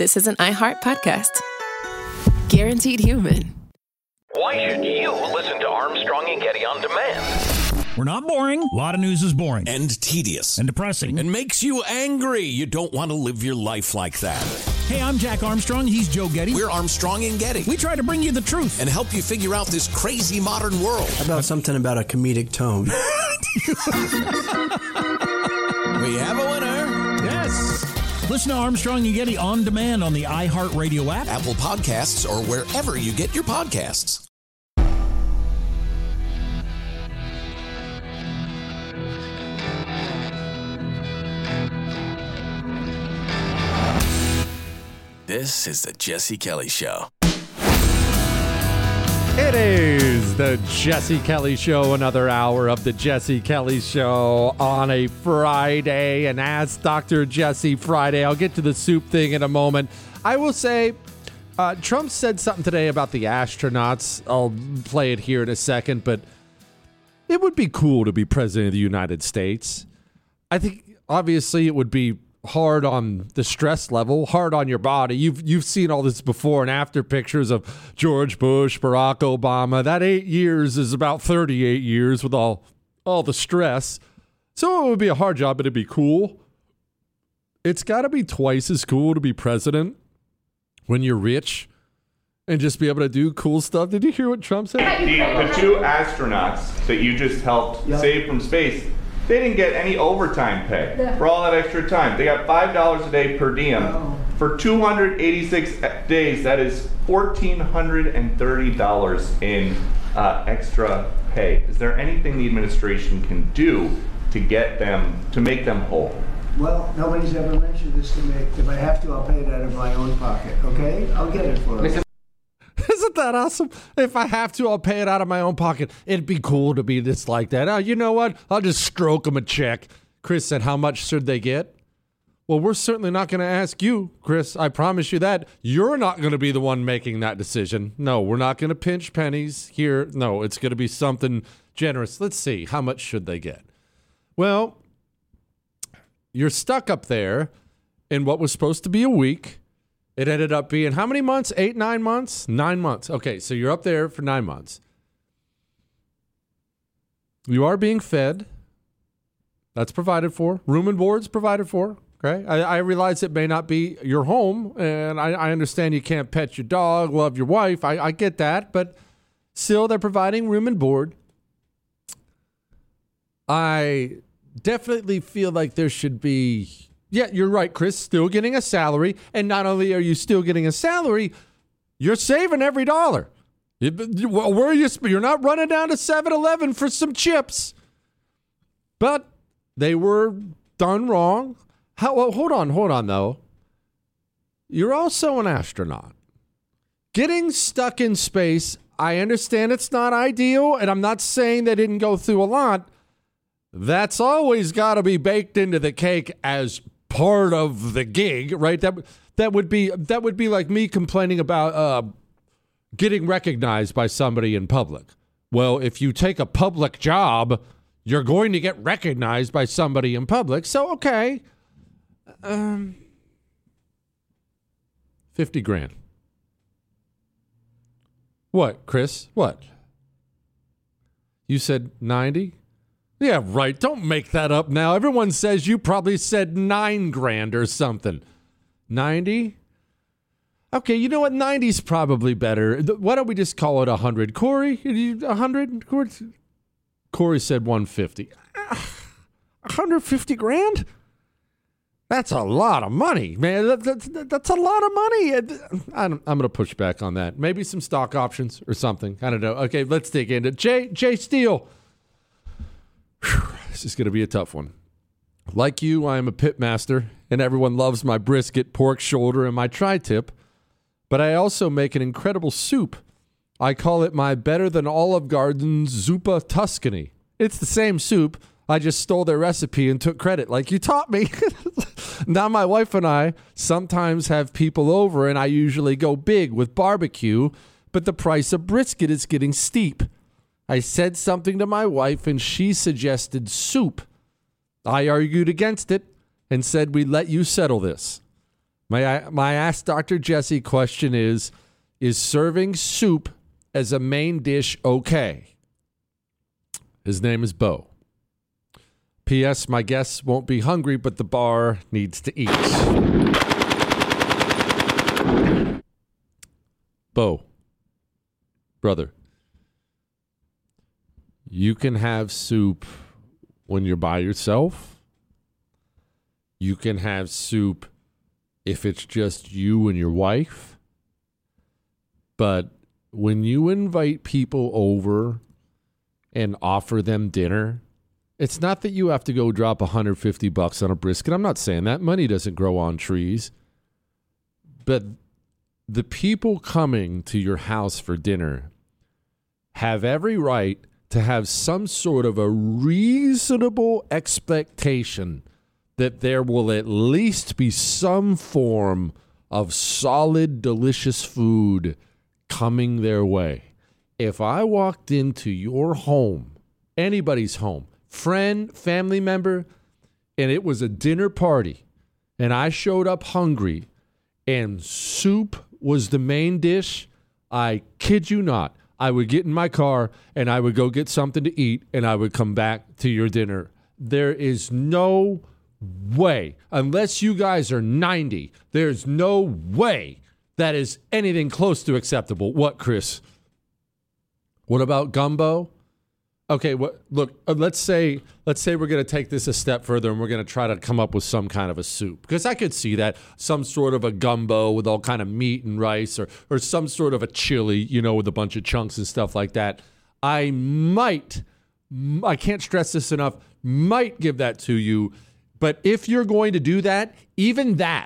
this is an iHeart podcast. Guaranteed human. Why should you listen to Armstrong and Getty on demand? We're not boring. A lot of news is boring. And tedious. And depressing. And makes you angry. You don't want to live your life like that. Hey, I'm Jack Armstrong. He's Joe Getty. We're Armstrong and Getty. We try to bring you the truth. And help you figure out this crazy modern world. How about something about a comedic tone? We have a winner. Yes. Listen to Armstrong and Getty on demand on the iHeartRadio app, Apple Podcasts, or wherever you get your podcasts. This is the Jesse Kelly Show. It is the Jesse Kelly Show, another hour of the Jesse Kelly Show on a Friday, and Ask Dr. Jesse Friday. I'll get to the soup thing in a moment. I will say, Trump said something today about the astronauts. I'll play it here in a second, but it would be cool to be president of the United States. I think, obviously, it would be hard on the stress level, hard on your body. You've seen all this before and after pictures of George Bush, Barack Obama. That 8 years is about 38 years with all the stress. So it would be a hard job, but it'd be cool. It's got to be twice as cool to be president when you're rich and just be able to do cool stuff. Did you hear what Trump said? The two astronauts that you just helped save from space, they didn't get any overtime pay for all that extra time. They got $5 a day per diem. For 286 days, that is $1,430 in extra pay. Is there anything the administration can do to get them, to make them whole? Well, nobody's ever mentioned this to me. If I have to, I'll pay it out of my own pocket, okay? I'll get it for them. Isn't that awesome? If I have to, I'll pay it out of my own pocket. It'd be cool to be this like that. Oh, you know what? I'll just stroke them a check. Chris said, how much should they get? Well, we're certainly not going to ask you, Chris. I promise you that. You're not going to be the one making that decision. No, we're not going to pinch pennies here. No, it's going to be something generous. Let's see. How much should they get? Well, you're stuck up there in what was supposed to be a week. It ended up being how many months? 8, 9 months? 9 months. Okay, so you're up there for 9 months. You are being fed. That's provided for. Room and board's provided for. Okay, I realize it may not be your home, and I understand you can't pet your dog, love your wife. I get that, but still they're providing room and board. I definitely feel like there should be... Yeah, you're right, Chris. Still getting a salary. And not only are you still getting a salary, you're saving every dollar. Where are you? You're not running down to 7-Eleven for some chips. But they were done wrong. Well, hold on, though. You're also an astronaut. Getting stuck in space, I understand it's not ideal, and I'm not saying they didn't go through a lot. That's always got to be baked into the cake as part of the gig, right? That would be like me complaining about getting recognized by somebody in public. Well, if you take a public job, you're going to get recognized by somebody in public. So okay, $50,000. What, Chris? What? You said 90? Yeah, right. Don't make that up now. Everyone says you probably said $9,000 or something. 90? Okay, you know what? 90's probably better. Why don't we just call it 100? Corey, 100? Corey said 150. 150 grand? That's a lot of money, man. That's a lot of money. I'm going to push back on that. Maybe some stock options or something. I don't know. Okay, let's dig into Jay Steele. This is going to be a tough one. Like you, I am a pit master, and everyone loves my brisket, pork shoulder, and my tri-tip. But I also make an incredible soup. I call it my better than Olive Garden's Zuppa Tuscany. It's the same soup. I just stole their recipe and took credit like you taught me. Now my wife and I sometimes have people over, and I usually go big with barbecue, but the price of brisket is getting steep. I said something to my wife, and she suggested soup. I argued against it and said we'd let you settle this. My Ask Dr. Jesse question is serving soup as a main dish okay? His name is Bo. P.S. My guests won't be hungry, but the bar needs to eat. Bo, brother, you can have soup when you're by yourself. You can have soup if it's just you and your wife. But when you invite people over and offer them dinner, it's not that you have to go drop $150 on a brisket. I'm not saying that. Money doesn't grow on trees. But the people coming to your house for dinner have every right to have some sort of a reasonable expectation that there will at least be some form of solid, delicious food coming their way. If I walked into your home, anybody's home, friend, family member, and it was a dinner party, and I showed up hungry, and soup was the main dish, I kid you not, I would get in my car, and I would go get something to eat, and I would come back to your dinner. There is no way, unless you guys are 90, there's no way that is anything close to acceptable. What, Chris? What about gumbo? Okay, look, let's say we're going to take this a step further and we're going to try to come up with some kind of a soup. Because I could see that, some sort of a gumbo with all kind of meat and rice, or some sort of a chili, with a bunch of chunks and stuff like that. I can't stress this enough, might give that to you. But if you're going to do that, even that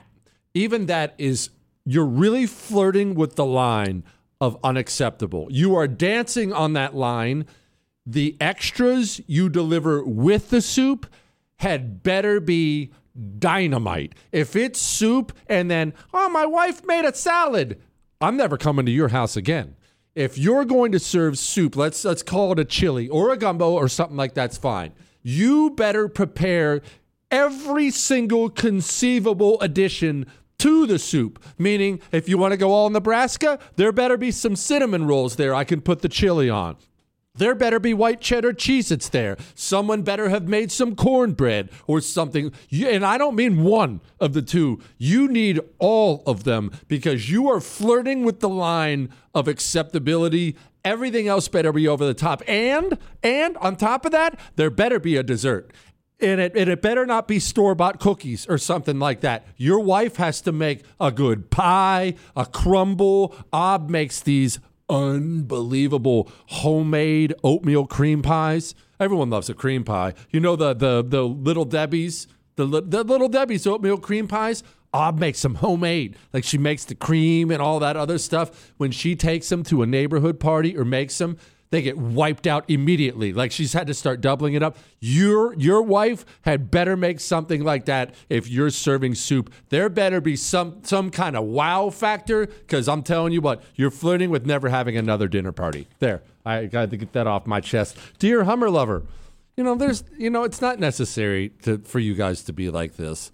is, you're really flirting with the line of unacceptable. You are dancing on that line. The extras you deliver with the soup had better be dynamite. If it's soup and then, my wife made a salad, I'm never coming to your house again. If you're going to serve soup, let's call it a chili or a gumbo or something like that's fine. You better prepare every single conceivable addition to the soup. Meaning, if you want to go all Nebraska, there better be some cinnamon rolls there I can put the chili on. There better be white cheddar Cheez-Its there. Someone better have made some cornbread or something. And I don't mean one of the two. You need all of them because you are flirting with the line of acceptability. Everything else better be over the top. And on top of that, there better be a dessert. And it better not be store-bought cookies or something like that. Your wife has to make a good pie, a crumble. Ob makes these unbelievable homemade oatmeal cream pies. Everyone loves a cream pie. The Little Debbie's, the Little Debbie's oatmeal cream pies. Ob makes them homemade. Like she makes the cream and all that other stuff. When she takes them to a neighborhood party or makes them, they get wiped out immediately. Like she's had to start doubling it up. Your wife had better make something like that if you're serving soup. There better be some kind of wow factor because I'm telling you what, you're flirting with never having another dinner party. There, I got to get that off my chest. Dear Hummer lover, it's not necessary for you guys to be like this.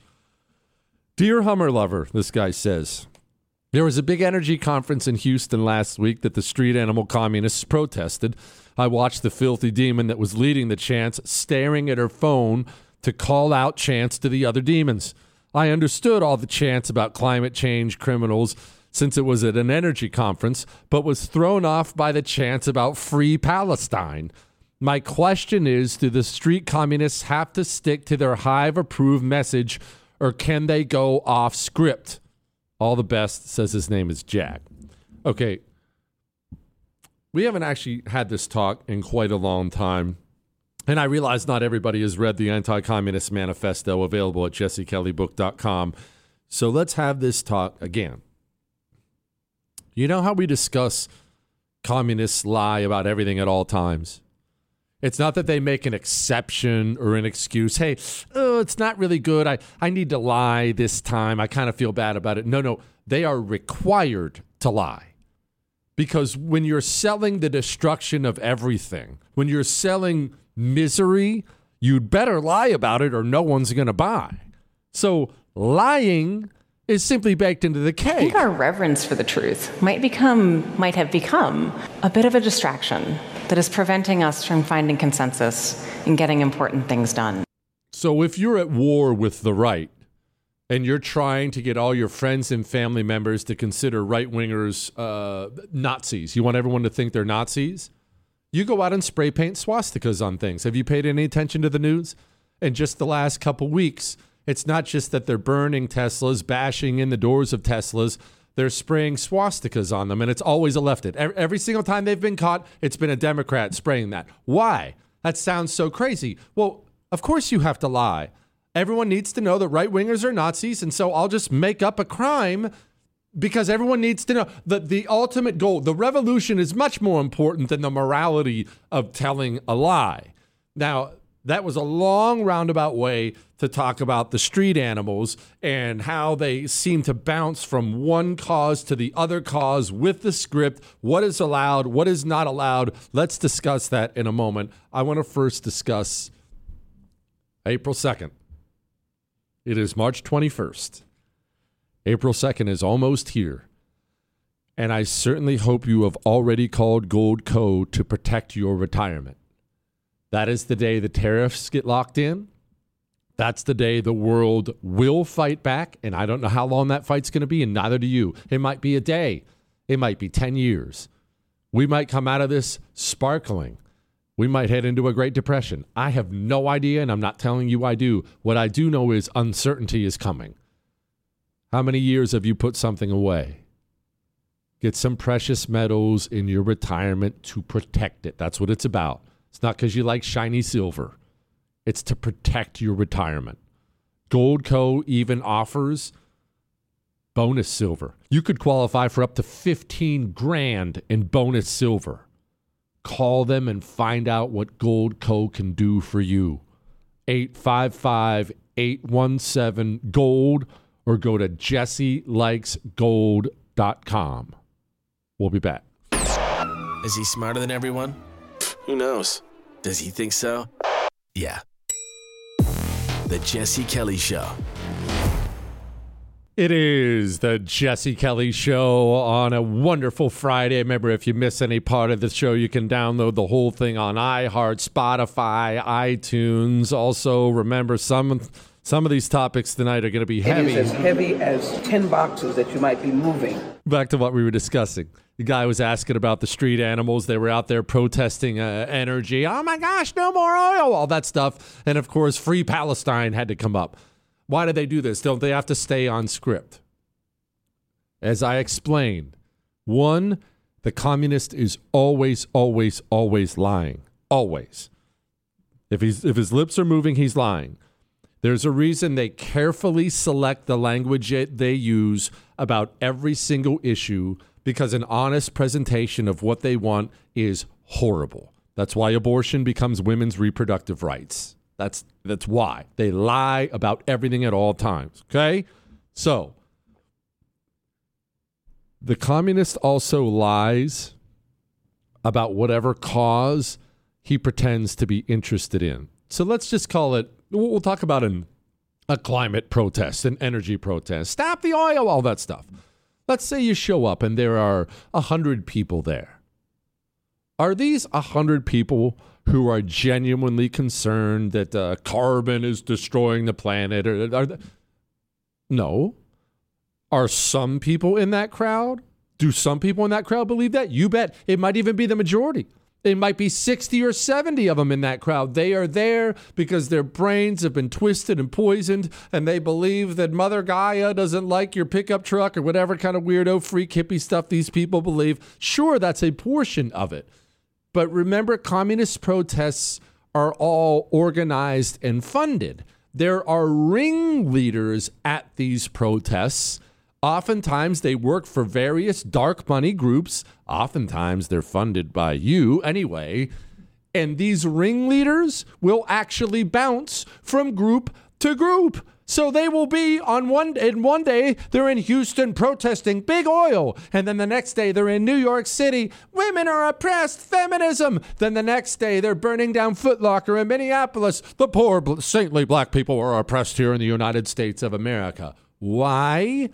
Dear Hummer lover, this guy says, there was a big energy conference in Houston last week that the street animal communists protested. I watched the filthy demon that was leading the chants staring at her phone to call out chants to the other demons. I understood all the chants about climate change criminals since it was at an energy conference, but was thrown off by the chants about free Palestine. My question is, do the street communists have to stick to their Hive-approved message, or can they go off script? All the best, says his name is Jack. Okay, we haven't actually had this talk in quite a long time, and I realize not everybody has read the Anti-Communist Manifesto available at jessekellybook.com, so let's have this talk again. You know how we discuss communists lie about everything at all times? It's not that they make an exception or an excuse. Hey, it's not really good. I need to lie this time. I kind of feel bad about it. No, they are required to lie. Because when you're selling the destruction of everything, when you're selling misery, you'd better lie about it or no one's going to buy. So lying is simply baked into the I cake. think our reverence for the truth might have become a bit of a distraction that is preventing us from finding consensus and getting important things done. So if you're at war with the right and you're trying to get all your friends and family members to consider right-wingers Nazis, you want everyone to think they're Nazis, you go out and spray paint swastikas on things. Have you paid any attention to the news? In just the last couple weeks, it's not just that they're burning Teslas, bashing in the doors of Teslas, they're spraying swastikas on them, and it's always a leftist. Every single time they've been caught, it's been a Democrat spraying that. Why? That sounds so crazy. Well, of course you have to lie. Everyone needs to know that right-wingers are Nazis, and so I'll just make up a crime because everyone needs to know that the ultimate goal, the revolution, is much more important than the morality of telling a lie. Now, that was a long roundabout way to talk about the street animals and how they seem to bounce from one cause to the other cause with the script. What is allowed? What is not allowed? Let's discuss that in a moment. I want to first discuss April 2nd. It is March 21st. April 2nd is almost here. And I certainly hope you have already called Goldco to protect your retirement. That is the day the tariffs get locked in. That's the day the world will fight back. And I don't know how long that fight's going to be, and neither do you. It might be a day. It might be 10 years. We might come out of this sparkling. We might head into a Great Depression. I have no idea, and I'm not telling you I do. What I do know is uncertainty is coming. How many years have you put something away? Get some precious metals in your retirement to protect it. That's what it's about. It's not because you like shiny silver. It's to protect your retirement. Goldco even offers bonus silver. You could qualify for up to $15,000 in bonus silver. Call them and find out what Goldco can do for you. 855-817-GOLD or go to jesselikesgold.com. We'll be back. Is he smarter than everyone? Who knows? Does he think so? Yeah. The Jesse Kelly Show. It is the Jesse Kelly Show on a wonderful Friday. Remember, if you miss any part of the show, you can download the whole thing on iHeart, Spotify, iTunes. Also, remember, some of these topics tonight are going to be heavy. It is as heavy as 10 boxes that you might be moving. Back to what we were discussing. The guy was asking about the street animals. They were out there protesting energy. Oh, my gosh, no more oil, all that stuff. And, of course, Free Palestine had to come up. Why did they do this? Don't they have to stay on script? As I explained, one, the communist is always, always, always lying. Always. If his lips are moving, he's lying. There's a reason they carefully select the language they use about every single issue, because an honest presentation of what they want is horrible. That's why abortion becomes women's reproductive rights. That's why. They lie about everything at all times, okay? So, the communist also lies about whatever cause he pretends to be interested in. So let's just call it, we'll talk about a climate protest, an energy protest, stop the oil, all that stuff. Let's say you show up and there are 100 people there. Are these 100 people who are genuinely concerned that carbon is destroying the planet? No. Are some people in that crowd? Do some people in that crowd believe that? You bet. It might even be the majority. It might be 60 or 70 of them in that crowd. They are there because their brains have been twisted and poisoned, and they believe that Mother Gaia doesn't like your pickup truck or whatever kind of weirdo freak hippie stuff these people believe. Sure, that's a portion of it. But remember, communist protests are all organized and funded. There are ringleaders at these protests. Oftentimes, they work for various dark money groups. Oftentimes, they're funded by you anyway. And these ringleaders will actually bounce from group to group. So they will be one day they're in Houston protesting big oil. And then the next day they're in New York City. Women are oppressed, feminism. Then the next day they're burning down Foot Locker in Minneapolis. The poor saintly black people are oppressed here in the United States of America. Why?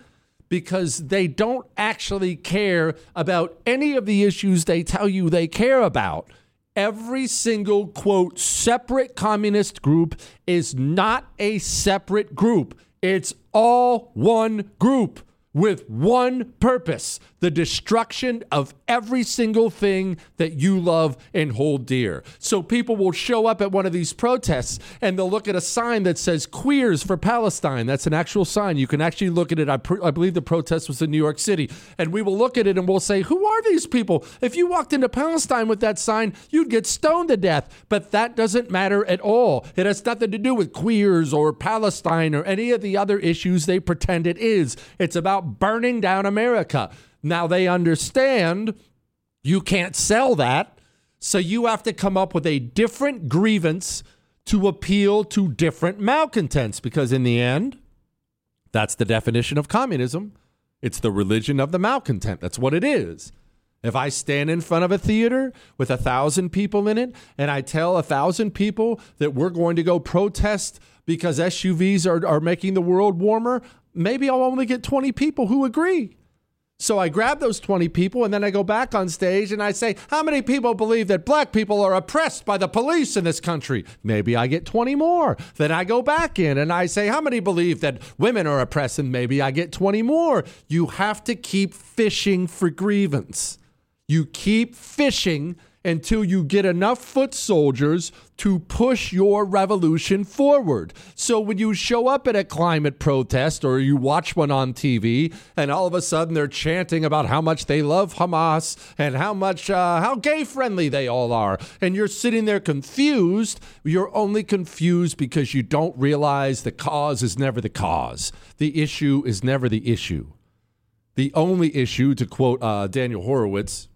because they don't actually care about any of the issues they tell you they care about. Every single, quote, separate communist group is not a separate group. It's all one group with one purpose: the destruction of every single thing that you love and hold dear. So people will show up at one of these protests and they'll look at a sign that says Queers for Palestine. That's an actual sign. You can actually look at it. I believe the protest was in New York City. And we will look at it and we'll say, who are these people? If you walked into Palestine with that sign, you'd get stoned to death. But that doesn't matter at all. It has nothing to do with queers or Palestine or any of the other issues they pretend it is. It's about burning down America. Now they understand you can't sell that, so you have to come up with a different grievance to appeal to different malcontents, because in the end, that's the definition of communism. It's the religion of the malcontent. That's what it is. If I stand in front of a theater with 1,000 people in it and I tell 1,000 people that we're going to go protest because SUVs are making the world warmer, maybe I'll only get 20 people who agree. So I grab those 20 people and then I go back on stage and I say, how many people believe that black people are oppressed by the police in this country? Maybe I get 20 more. Then I go back in and I say, how many believe that women are oppressed? And maybe I get 20 more. You have to keep fishing for grievance. You keep fishing until you get enough foot soldiers to push your revolution forward. So when you show up at a climate protest or you watch one on TV and all of a sudden they're chanting about how much they love Hamas and how gay friendly they all are, and you're sitting there confused, you're only confused because you don't realize the cause is never the cause. The issue is never the issue. The only issue, to quote Daniel Horowitz,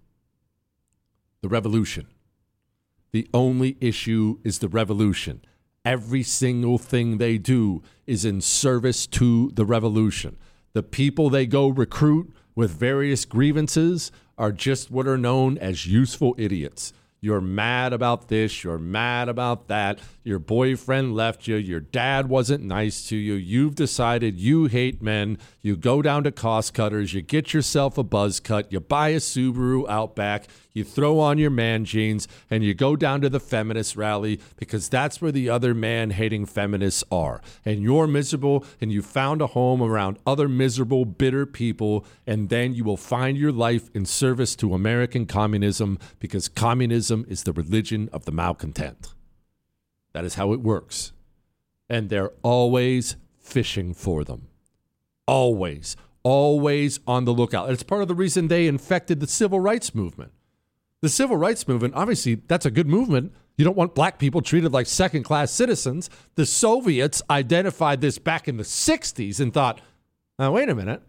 the revolution. The only issue is the revolution. Every single thing they do is in service to the revolution. The people they go recruit with various grievances are just what are known as useful idiots. You're mad about this, you're mad about that, your boyfriend left you, your dad wasn't nice to you, you've decided you hate men, you go down to Cost Cutters, you get yourself a buzz cut, you buy a Subaru Outback, you throw on your man jeans, and you go down to the feminist rally because that's where the other man-hating feminists are. And you're miserable, and you found a home around other miserable, bitter people, and then you will find your life in service to American communism, because communism is the religion of the malcontent. That is how it works. And they're always fishing for them. Always. Always on the lookout. It's part of the reason they infected the civil rights movement. The civil rights movement, obviously, that's a good movement. You don't want black people treated like second-class citizens. The Soviets identified this back in the 60s and thought, wait a minute.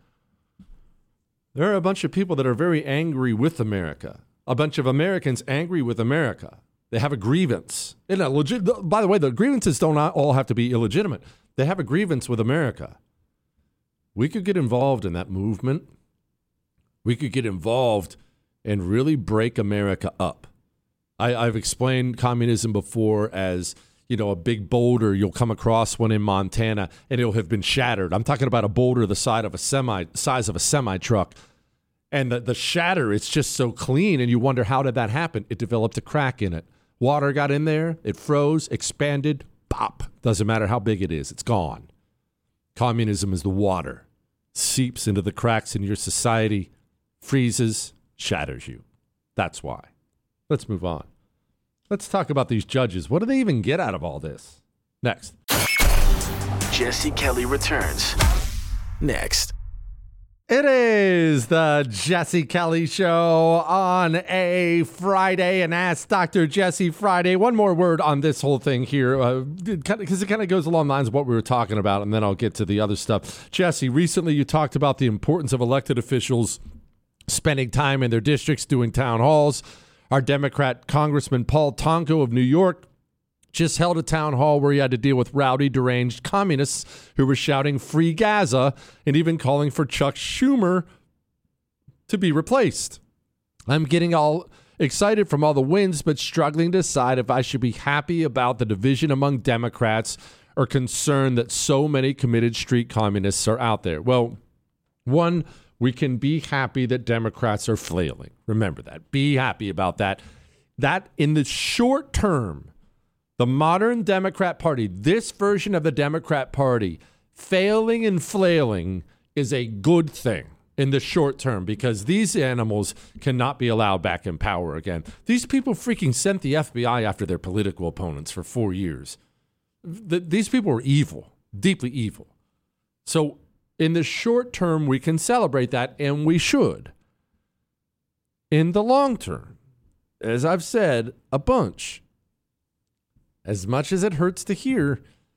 There are a bunch of people that are very angry with America. A bunch of Americans angry with America. They have a grievance. By the way, the grievances don't all have to be illegitimate. They have a grievance with America. We could get involved in that movement. We could get involved and really break America up. I've explained communism before as, a big boulder. You'll come across one in Montana and it'll have been shattered. I'm talking about a boulder the size of a semi truck. And the shatter, it's just so clean, and you wonder, how did that happen? It developed a crack in it. Water got in there, it froze, expanded, pop. Doesn't matter how big it is, it's gone. Communism is the water. Seeps into the cracks in your society, freezes, shatters you. That's why. Let's move on. Let's talk about these judges. What do they even get out of all this? Next. Jesse Kelly returns. Next. It is the Jesse Kelly Show on a Friday, and Ask Dr. Jesse Friday. One more word on this whole thing here, because it kind of goes along the lines of what we were talking about, and then I'll get to the other stuff. Jesse, recently you talked about the importance of elected officials spending time in their districts doing town halls. Our Democrat Congressman Paul Tonko of New York just held a town hall where he had to deal with rowdy, deranged communists who were shouting "Free Gaza" and even calling for Chuck Schumer to be replaced. I'm getting all excited from all the wins, but struggling to decide if I should be happy about the division among Democrats or concerned that so many committed street communists are out there. Well, One, we can be happy that Democrats are flailing. Remember that. Be happy about that. That in the short term, the modern Democrat Party, this version of the Democrat Party, failing and flailing is a good thing in the short term because these animals cannot be allowed back in power again. These people freaking sent the FBI after their political opponents for 4 years. These people are evil, deeply evil. So in the short term, we can celebrate that, and we should. In the long term, as I've said a bunch, as much as it hurts to hear,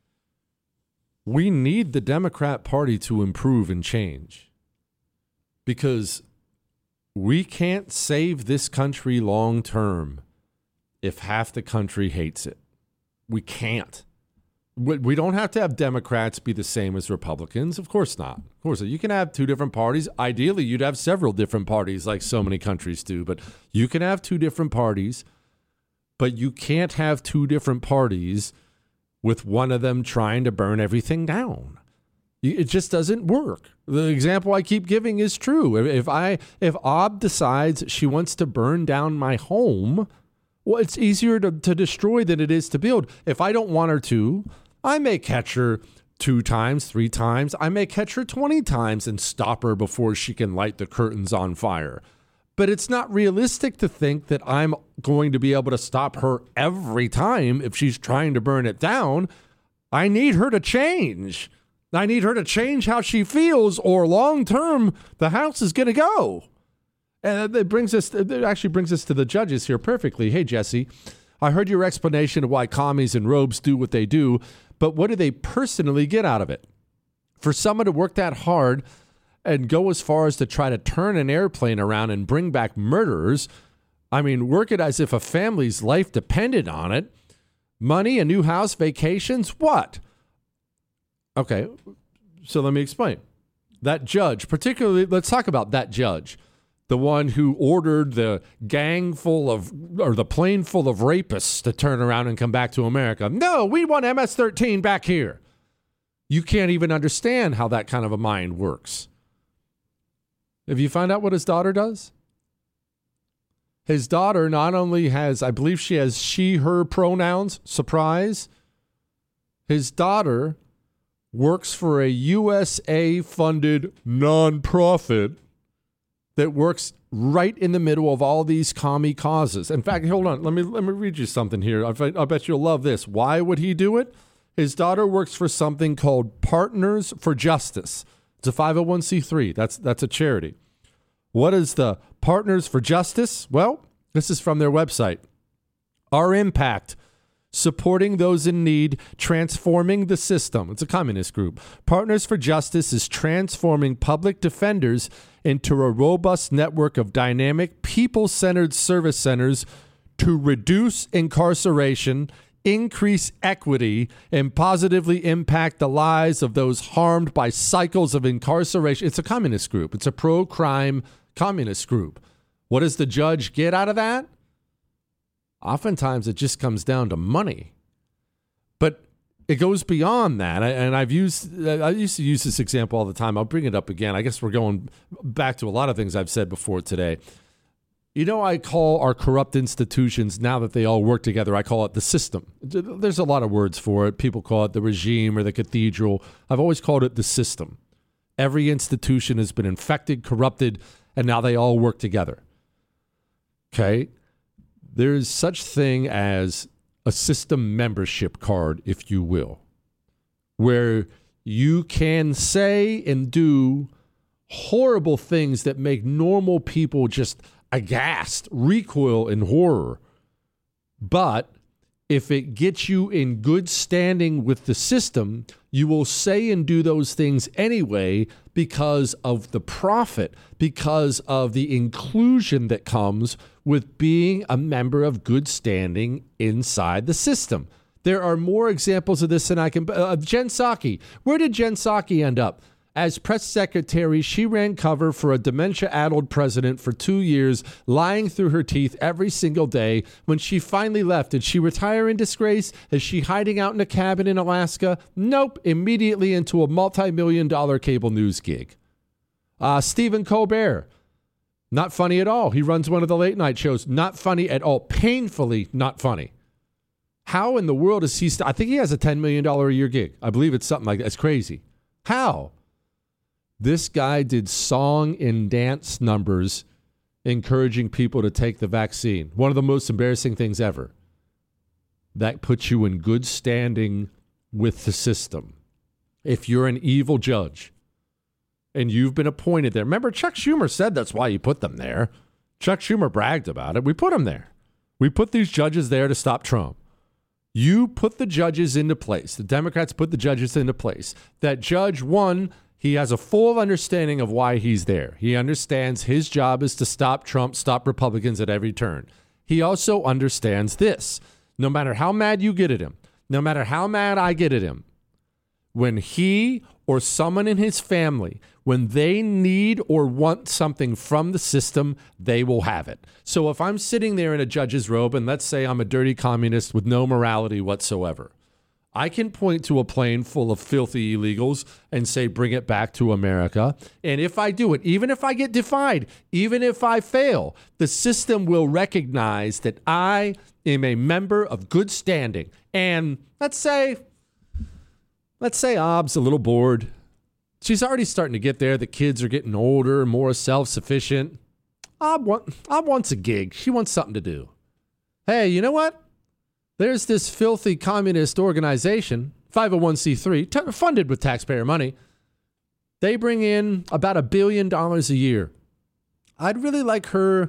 we need the Democrat Party to improve and change because we can't save this country long term if half the country hates it. We can't. We don't have to have Democrats be the same as Republicans. Of course not. Of course, you can have two different parties. Ideally, you'd have several different parties like so many countries do, but you can have two different parties, but you can't have two different parties with one of them trying to burn everything down. It just doesn't work. The example I keep giving is true. If Ob decides she wants to burn down my home, well, it's easier to destroy than it is to build. If I don't want her to, I may catch her 2 times, 3 times. I may catch her 20 times and stop her before she can light the curtains on fire. But it's not realistic to think that I'm going to be able to stop her every time if she's trying to burn it down. I need her to change. I need her to change how she feels, or long term, the house is going to go. And it actually brings us to the judges here perfectly. Hey, Jesse, I heard your explanation of why commies in robes do what they do, but what do they personally get out of it? For someone to work that hard and go as far as to try to turn an airplane around and bring back murderers, I mean, work it as if a family's life depended on it. Money, a new house, vacations, what? Okay, so let me explain. That judge, particularly, let's talk about that judge. The one who ordered the plane full of rapists to turn around and come back to America. No, we want MS-13 back here. You can't even understand how that kind of a mind works. Have you found out what his daughter does? His daughter not only has, I believe she has she, her pronouns, surprise. His daughter works for a USA-funded nonprofit that works right in the middle of all these commie causes. In fact, hold on. Let me read you something here. I bet you'll love this. Why would he do it? His daughter works for something called Partners for Justice. It's a 501c3. That's a charity. What is the Partners for Justice? Well, this is from their website. Our impact: supporting those in need, transforming the system. It's a communist group. Partners for Justice is transforming public defenders into a robust network of dynamic, people-centered service centers to reduce incarceration, increase equity, and positively impact the lives of those harmed by cycles of incarceration. It's a communist group. It's a pro-crime communist group. What does the judge get out of that? Oftentimes, it just comes down to money. But it goes beyond that. And I used to use this example all the time. I'll bring it up again. I guess we're going back to a lot of things I've said before today. You know, I call our corrupt institutions, now that they all work together, I call it the system. There's a lot of words for it. People call it the regime or the cathedral. I've always called it the system. Every institution has been infected, corrupted, and now they all work together. Okay? There's such thing as a system membership card, if you will, where you can say and do horrible things that make normal people just aghast, recoil in horror. But if it gets you in good standing with the system, you will say and do those things anyway because of the profit, because of the inclusion that comes with being a member of good standing inside the system. There are more examples of this than I can. Jen Psaki. Where did Jen Psaki end up? As press secretary, she ran cover for a dementia-addled president for 2 years, lying through her teeth every single day. When she finally left, did she retire in disgrace? Is she hiding out in a cabin in Alaska? Nope. Immediately into a multi-million-dollar cable news gig. Stephen Colbert, not funny at all. He runs one of the late night shows. Not funny at all. Painfully not funny. How in the world is he? I think he has a $10 million a year gig. I believe it's something like that. It's crazy. How? This guy did song and dance numbers encouraging people to take the vaccine. One of the most embarrassing things ever. That puts you in good standing with the system. If you're an evil judge and you've been appointed there. Remember, Chuck Schumer said that's why he put them there. Chuck Schumer bragged about it. We put them there. We put these judges there to stop Trump. You put the judges into place. The Democrats put the judges into place. That judge, one, he has a full understanding of why he's there. He understands his job is to stop Trump, stop Republicans at every turn. He also understands this. No matter how mad you get at him, no matter how mad I get at him, when he or someone in his family, when they need or want something from the system, they will have it. So if I'm sitting there in a judge's robe, and let's say I'm a dirty communist with no morality whatsoever, I can point to a plane full of filthy illegals and say, bring it back to America. And if I do it, even if I get defied, even if I fail, the system will recognize that I am a member of good standing. And let's say Ob's a little bored. She's already starting to get there. The kids are getting older, more self-sufficient. Ob wants a gig. She wants something to do. Hey, you know what? There's this filthy communist organization, 501c3, funded with taxpayer money. They bring in about $1 billion a year. I'd like her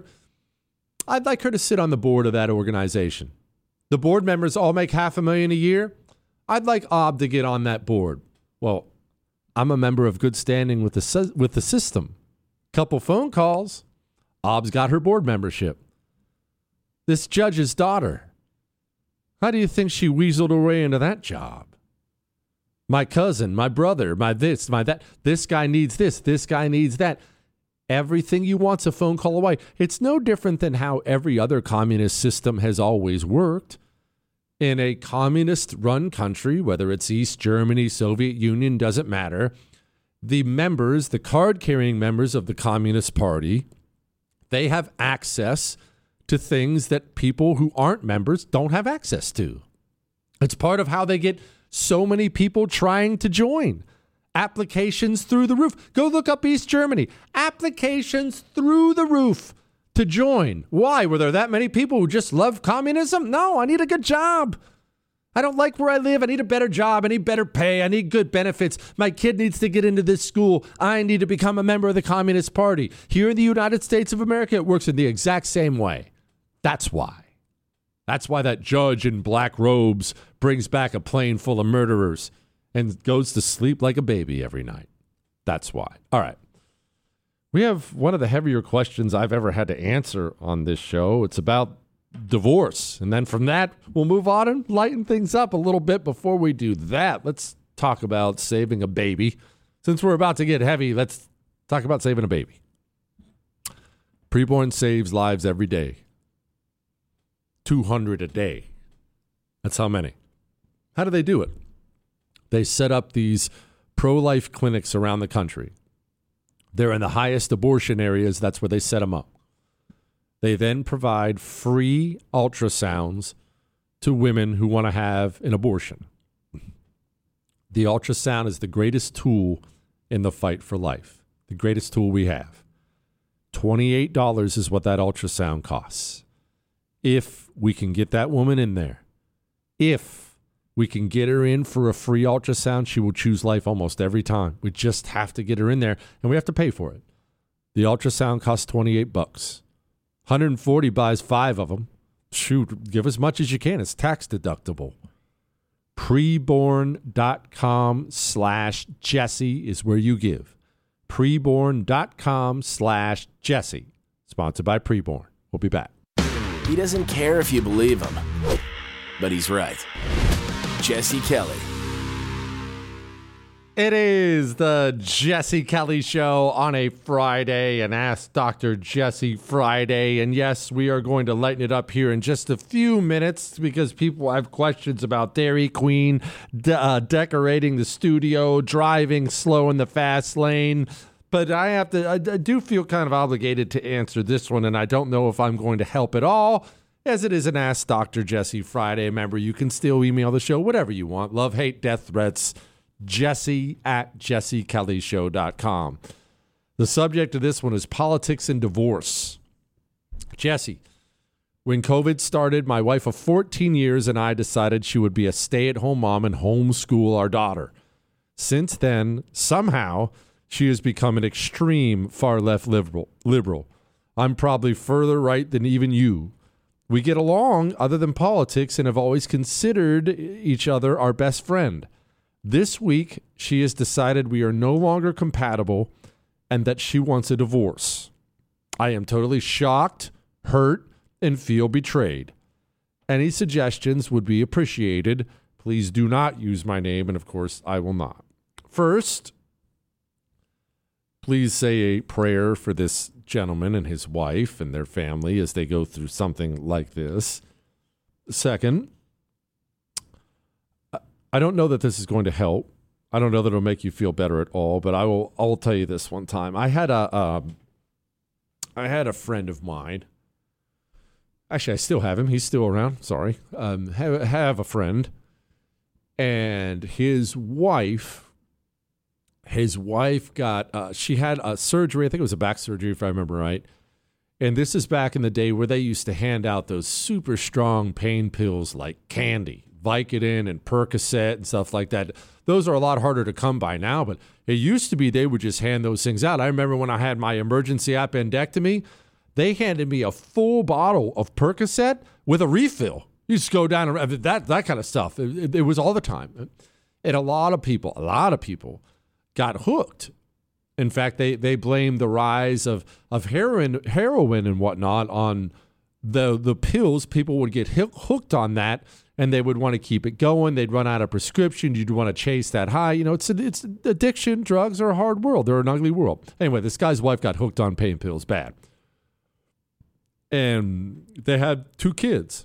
to sit on the board of that organization. The board members all make $500,000 a year. I'd like Ob to get on that board. Well, I'm a member of good standing with the system. Couple phone calls. Ob's got her board membership. This judge's daughter. How do you think she weaseled her way into that job? My cousin, my brother, my this, my that. This guy needs this. This guy needs that. Everything you want's a phone call away. It's no different than how every other communist system has always worked. In a communist-run country, whether it's East Germany, Soviet Union, doesn't matter, the members, the card-carrying members of the Communist Party, they have access to things that people who aren't members don't have access to. It's part of how they get so many people trying to join. Applications through the roof. Go look up East Germany. Applications through the roof to join. Why? Were there that many people who just love communism? No, I need a good job. I don't like where I live. I need a better job. I need better pay. I need good benefits. My kid needs to get into this school. I need to become a member of the Communist Party. Here in the United States of America, it works in the exact same way. That's why. That's why that judge in black robes brings back a plane full of murderers and goes to sleep like a baby every night. That's why. All right. We have one of the heavier questions I've ever had to answer on this show. It's about divorce. And then from that, we'll move on and lighten things up a little bit. Before we do that, let's talk about saving a baby. Since we're about to get heavy, let's talk about saving a baby. Preborn saves lives every day. 200 a day. That's how many. How do they do it? They set up these pro-life clinics around the country. They're in the highest abortion areas. That's where they set them up. They then provide free ultrasounds to women who want to have an abortion. The ultrasound is the greatest tool in the fight for life, the greatest tool we have. $28 is what that ultrasound costs. If we can get that woman in there, if we can get her in for a free ultrasound, she will choose life almost every time. We just have to get her in there, and we have to pay for it. The ultrasound costs $28. $140 buys 5 of them. Shoot, give as much as you can. It's tax deductible. Preborn.com/Jesse is where you give. Preborn.com/Jesse. Sponsored by Preborn. We'll be back. He doesn't care if you believe him, but he's right. Jesse Kelly. It is the Jesse Kelly Show on a Friday, an Ask Dr. Jesse Friday. And yes, we are going to lighten it up here in just a few minutes because people have questions about Dairy Queen, decorating the studio, driving slow in the fast lane. But I do feel kind of obligated to answer this one, and I don't know if I'm going to help at all, as it is an Ask Dr. Jesse Friday. Remember, you can still email the show, whatever you want. Love, hate, death threats, jesse@jessekellyshow.com. The subject of this one is politics and divorce. Jesse, when COVID started, my wife of 14 years and I decided she would be a stay-at-home mom and homeschool our daughter. Since then, somehow, she has become an extreme far-left liberal. I'm probably further right than even you. We get along other than politics and have always considered each other our best friend. This week, she has decided we are no longer compatible and that she wants a divorce. I am totally shocked, hurt, and feel betrayed. Any suggestions would be appreciated. Please do not use my name, and of course, I will not. First, please say a prayer for this gentleman and his wife and their family as they go through something like this. Second, I don't know that this is going to help. I don't know that it'll make you feel better at all, but I'll tell you this one time. I had a friend of mine. Actually, I still have him. He's still around. Sorry. Have a friend, and his wife got she had a surgery. I think it was a back surgery, if I remember right. And this is back in the day where they used to hand out those super strong pain pills like candy, Vicodin and Percocet and stuff like that. Those are a lot harder to come by now, but it used to be they would just hand those things out. I remember when I had my emergency appendectomy, they handed me a full bottle of Percocet with a refill. You just go down and that kind of stuff. It was all the time. And a lot of people got hooked. In fact, they blamed the rise of heroin and whatnot on the pills. People would get hooked on that, and they would want to keep it going. They'd run out of prescription. You'd want to chase that high. You know, it's addiction. Drugs are a hard world. They're an ugly world. Anyway, this guy's wife got hooked on pain pills bad. And they had 2 kids.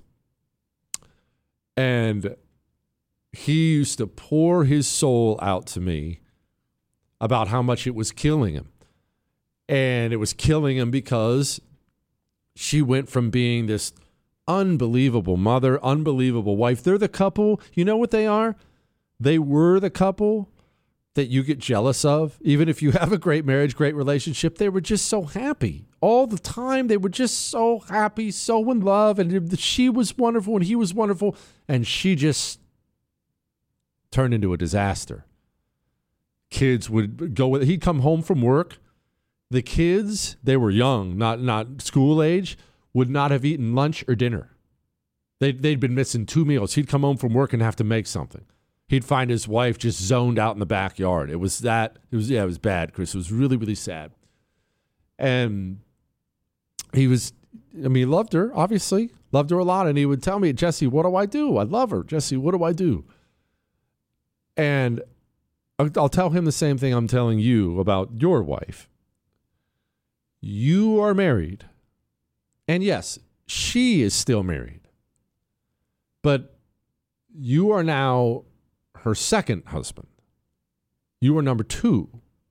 And he used to pour his soul out to me about how much it was killing him. And it was killing him because she went from being this unbelievable mother, unbelievable wife. They're the couple. You know what they are? They were the couple that you get jealous of. Even if you have a great marriage, great relationship, they were just so happy all the time. They were just so happy, so in love. And she was wonderful and he was wonderful. And she just turned into a disaster. Kids would go with, he'd come home from work. The kids, they were young, not school age, would not have eaten lunch or dinner. They'd been missing 2 meals. He'd come home from work and have to make something. He'd find his wife just zoned out in the backyard. It was bad, Chris. It was really, really sad. And he loved her, obviously. Loved her a lot. And he would tell me, Jesse, what do I do? I love her. Jesse, what do I do? And I'll tell him the same thing I'm telling you about your wife. You are married. And yes, she is still married. But you are now her second husband. You are number 2.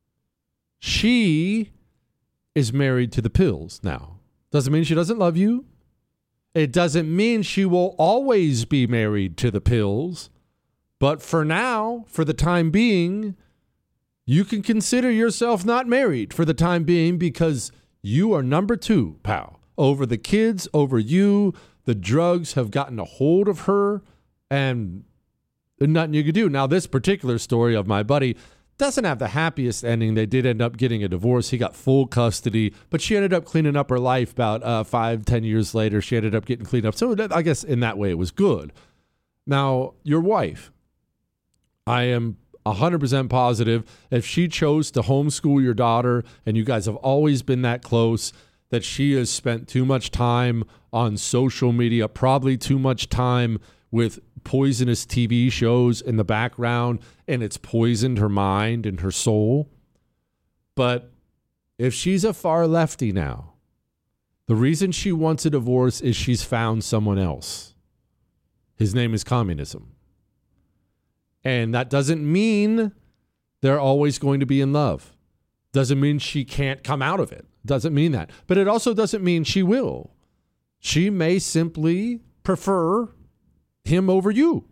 She is married to the pills now. Doesn't mean she doesn't love you. It doesn't mean she will always be married to the pills. But for now, for the time being, you can consider yourself not married for the time being because you are number 2, pal. Over the kids, over you. The drugs have gotten a hold of her, and nothing you could do. Now, this particular story of my buddy doesn't have the happiest ending. They did end up getting a divorce. He got full custody, but she ended up cleaning up her life about 5-10 years later. She ended up getting cleaned up. So I guess in that way it was good. Now, your wife, I am 100% positive if she chose to homeschool your daughter and you guys have always been that close, that she has spent too much time on social media, probably too much time with poisonous TV shows in the background, and it's poisoned her mind and her soul. But if she's a far lefty now, the reason she wants a divorce is she's found someone else. His name is communism. And that doesn't mean they're always going to be in love. Doesn't mean she can't come out of it. Doesn't mean that. But it also doesn't mean she will. She may simply prefer him over you.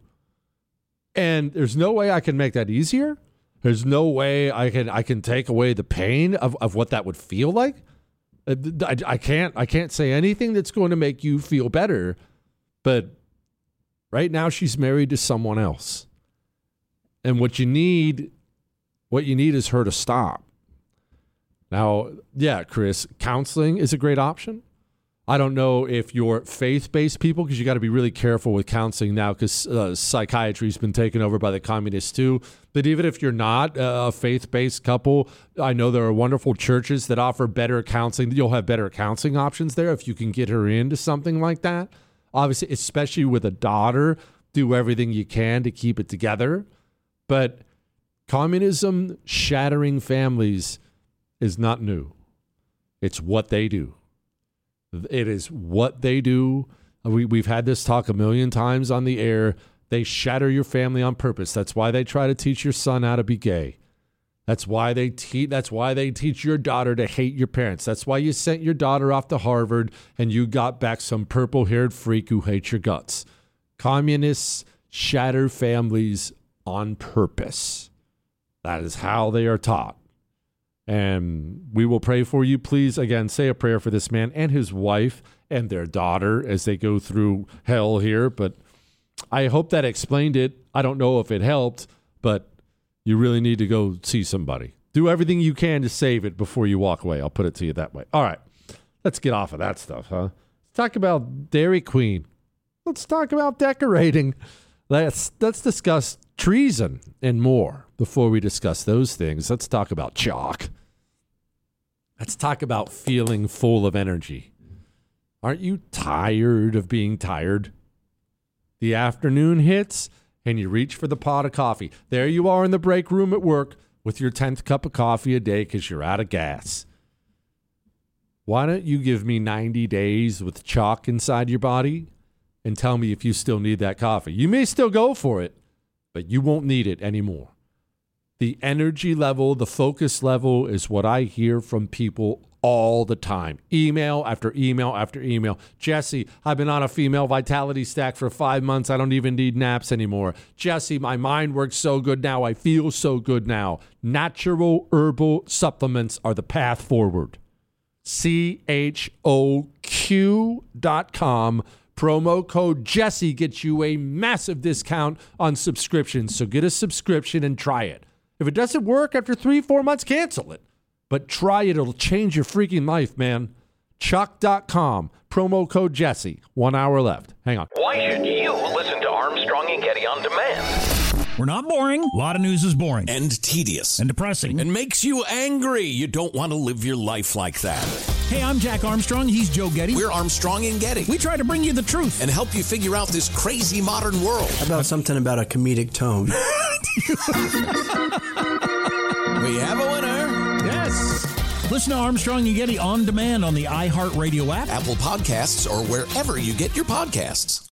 And there's no way I can make that easier. There's no way I can take away the pain of what that would feel like. I can't say anything that's going to make you feel better. But right now she's married to someone else. And what you need is her to stop. Now, yeah, Chris, counseling is a great option. I don't know if you're faith-based people, because you got to be really careful with counseling now, because psychiatry's been taken over by the communists too. But even if you're not a faith-based couple, I know there are wonderful churches that offer better counseling. You'll have better counseling options there if you can get her into something like that. Obviously, especially with a daughter, do everything you can to keep it together. But communism shattering families is not new. It's what they do. It is what they do. We've had this talk a million times on the air. They shatter your family on purpose. That's why they try to teach your son how to be gay. That's why they teach your daughter to hate your parents. That's why you sent your daughter off to Harvard and you got back some purple-haired freak who hates your guts. Communists shatter families on purpose. That is how they are taught. And we will pray for you. Please, again, say a prayer for this man and his wife and their daughter as they go through hell here. But I hope that explained it. I don't know if it helped, but you really need to go see somebody. Do everything you can to save it before you walk away. I'll put it to you that way. All right. Let's get off of that stuff, huh? Let's talk about Dairy Queen. Let's talk about decorating. Let's discuss treason and more. Before we discuss those things, let's talk about chalk. Let's talk about feeling full of energy. Aren't you tired of being tired? The afternoon hits and you reach for the pot of coffee. There you are in the break room at work with your 10th cup of coffee a day because you're out of gas. Why don't you give me 90 days with chalk inside your body and tell me if you still need that coffee? You may still go for it, but you won't need it anymore. The energy level, the focus level is what I hear from people all the time. Email after email after email. Jesse, I've been on a female vitality stack for 5 months. I don't even need naps anymore. Jesse, my mind works so good now. I feel so good now. Natural herbal supplements are the path forward. CHOQ.com. Promo code Jesse gets you a massive discount on subscriptions. So get a subscription and try it. If it doesn't work after 3-4 months, cancel it. But try it. It'll change your freaking life, man. Chuck.com. Promo code Jesse. 1 hour left. Hang on. Why should you listen to Armstrong and Getty on demand? We're not boring. A lot of news is boring. And tedious. And depressing. And makes you angry. You don't want to live your life like that. Hey, I'm Jack Armstrong. He's Joe Getty. We're Armstrong and Getty. We try to bring you the truth. And help you figure out this crazy modern world. How about something about a comedic tone? We have a winner. Yes. Listen to Armstrong and Getty on demand on the iHeartRadio app, Apple Podcasts, or wherever you get your podcasts.